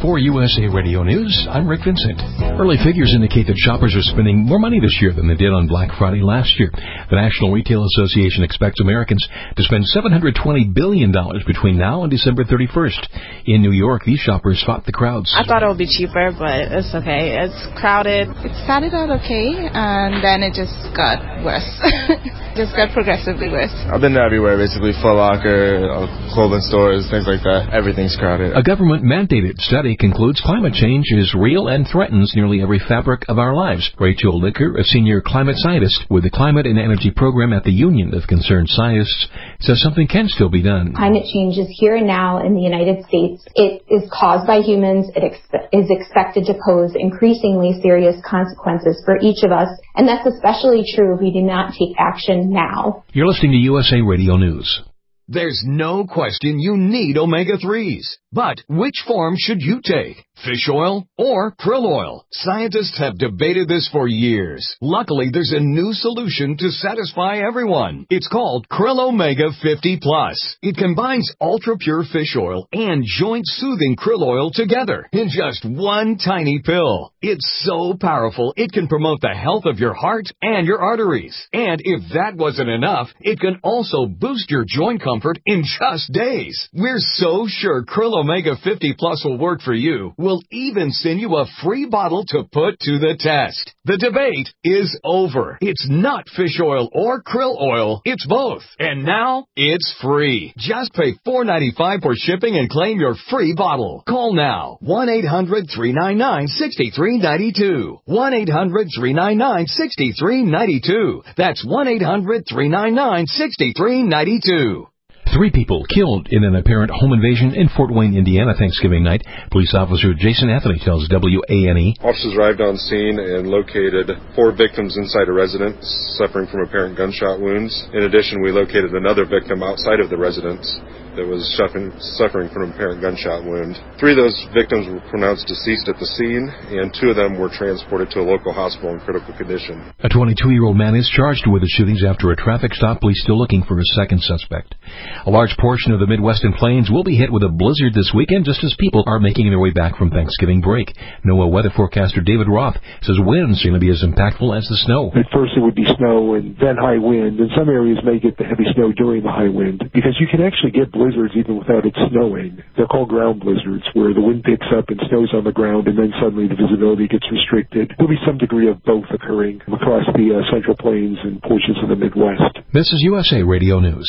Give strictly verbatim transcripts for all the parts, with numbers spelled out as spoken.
For U S A Radio News, I'm Rick Vincent. Early figures indicate that shoppers are spending more money this year than they did on Black Friday last year. The National Retail Association expects Americans to spend seven hundred twenty billion dollars between now and December thirty-first. In New York, these shoppers fought the crowds. I thought it would be cheaper, but it's okay. It's crowded. It started out okay, and then it just got worse. Just got progressively worse. I've been everywhere, basically. Foot Locker, clothing stores, things like that. Everything's crowded. A government-mandated study concludes climate change is real and threatens nearly every fabric of our lives. Rachel Licker, a senior climate scientist with the Climate and Energy Program at the Union of Concerned Scientists, says something can still be done. Climate change is here and now in the United States. It is caused by humans. It expe- is expected to pose increasingly serious consequences for each of us, and that's especially true if we do not take action now. You're listening to U S A Radio News. There's no question you need omega threes. But which form should you take? Fish oil or krill oil? Scientists have debated this for years. Luckily, there's a new solution to satisfy everyone. It's called Krill Omega fifty plus. It combines ultra-pure fish oil and joint-soothing krill oil together in just one tiny pill. It's so powerful, it can promote the health of your heart and your arteries. And if that wasn't enough, it can also boost your joint comfort in just days. We're so sure Krill Omega fifty plus will work for you. We'll even send you a free bottle to put to the test. The debate is over. It's not fish oil or krill oil. It's both. And now it's free. Just pay four dollars and ninety-five cents for shipping and claim your free bottle. Call now. one eight hundred three nine nine six three nine two. one eight hundred three nine nine six three nine two. That's one eight hundred three nine nine six three nine two. Three people killed in an apparent home invasion in Fort Wayne, Indiana, Thanksgiving night. Police officer Jason Anthony tells W A N E. Officers arrived on scene and located four victims inside a residence suffering from apparent gunshot wounds. In addition, we located another victim outside of the residence that was suffering, suffering from an apparent gunshot wound. Three of those victims were pronounced deceased at the scene, and two of them were transported to a local hospital in critical condition. A twenty-two-year-old man is charged with the shootings after a traffic stop. Police still looking for a second suspect. A large portion of the Midwestern plains will be hit with a blizzard this weekend, just as people are making their way back from Thanksgiving break. NOAA weather forecaster David Roth says winds are going to be as impactful as the snow. At first it would be snow and then high wind, and some areas may get the heavy snow during the high wind, because you can actually get blizzards even without it snowing. They're called ground blizzards, where the wind picks up and snows on the ground, and then suddenly the visibility gets restricted. There'll be some degree of both occurring across the uh, Central Plains and portions of the Midwest. This is U S A Radio News.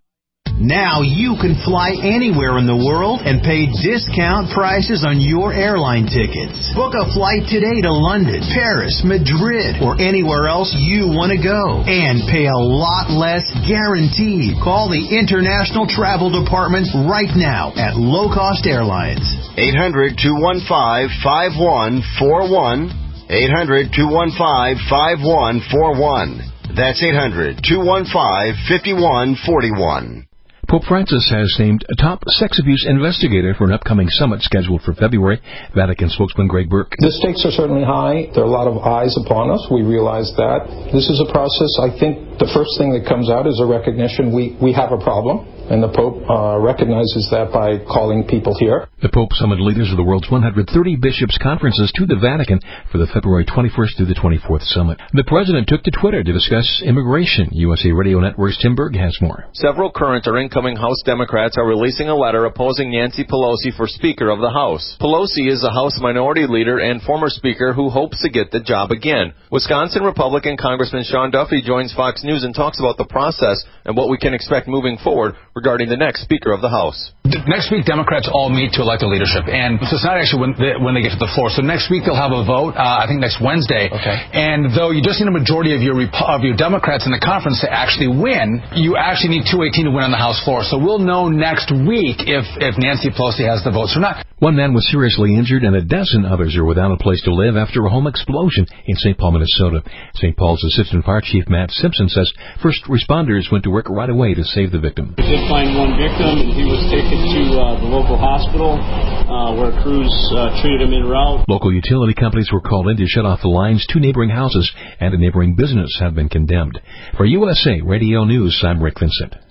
Now you can fly anywhere in the world and pay discount prices on your airline tickets. Book a flight today to London, Paris, Madrid, or anywhere else you want to go. And pay a lot less guaranteed. Call the International Travel Department right now at Low Cost Airlines. eight hundred two one five five one four one. eight hundred two one five five one four one. That's eight hundred two one five five one four one. Pope Francis has named a top sex abuse investigator for an upcoming summit scheduled for February. Vatican spokesman Greg Burke. The stakes are certainly high. There are a lot of eyes upon us. We realize that. This is a process. I think the first thing that comes out is a recognition we, we have a problem, and the Pope uh, recognizes that by calling people here. The Pope summoned leaders of the world's one hundred thirty bishops' conferences to the Vatican for the February twenty-first through the twenty-fourth summit. The President took to Twitter to discuss immigration. U S A Radio Network's Tim Berg has more. Several current or incoming House Democrats are releasing a letter opposing Nancy Pelosi for Speaker of the House. Pelosi is a House Minority Leader and former Speaker who hopes to get the job again. Wisconsin Republican Congressman Sean Duffy joins Fox News and talks about the process and what we can expect moving forward regarding the next Speaker of the House. Next week, Democrats all meet to elect a leadership, and so it's not actually when they, when they get to the floor. So next week, they'll have a vote, uh, I think next Wednesday. Okay. And though you just need a majority of your of your Democrats in the conference to actually win, you actually need two eighteen to win on the House floor. So we'll know next week if, if Nancy Pelosi has the votes or not. One man was seriously injured and a dozen others are without a place to live after a home explosion in Saint Paul, Minnesota. Saint Paul's Assistant Fire Chief Matt Simpson says first responders went to work right away to save the victim. We did find one victim, and he was taken to uh, the local hospital uh, where crews uh, treated him en route. Local utility companies were called in to shut off the lines. Two neighboring houses and a neighboring business have been condemned. For U S A Radio News, I'm Rick Vincent.